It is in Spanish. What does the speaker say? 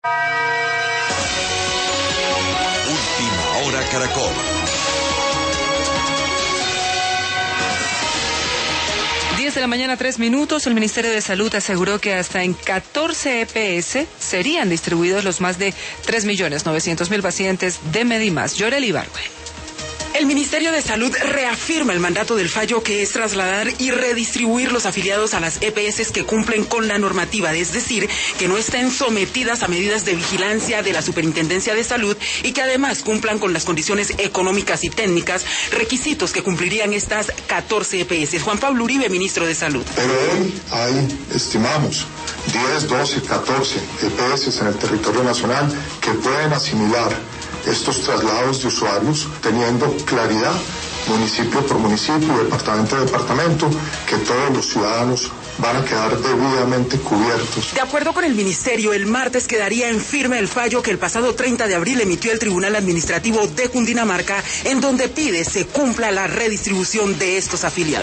Última Hora Caracol. 10 de la mañana, 3 minutos. El Ministerio de Salud aseguró que hasta en 14 EPS serían distribuidos los más de 3.900.000 pacientes de Medimás. Yoreli Ibargüe. El Ministerio de Salud reafirma el mandato del fallo, que es trasladar y redistribuir los afiliados a las EPS que cumplen con la normativa, es decir, que no estén sometidas a medidas de vigilancia de la Superintendencia de Salud y que además cumplan con las condiciones económicas y técnicas, requisitos que cumplirían estas 14 EPS. Juan Pablo Uribe, ministro de Salud. Pero hoy hay, estimamos, 10, 12, 14 EPS en el territorio nacional que pueden asimilar estos traslados de usuarios, teniendo claridad, municipio por municipio, departamento a departamento, que todos los ciudadanos van a quedar debidamente cubiertos. De acuerdo con el ministerio, el martes quedaría en firme el fallo que el pasado 30 de abril emitió el Tribunal Administrativo de Cundinamarca, en donde pide se cumpla la redistribución de estos afiliados.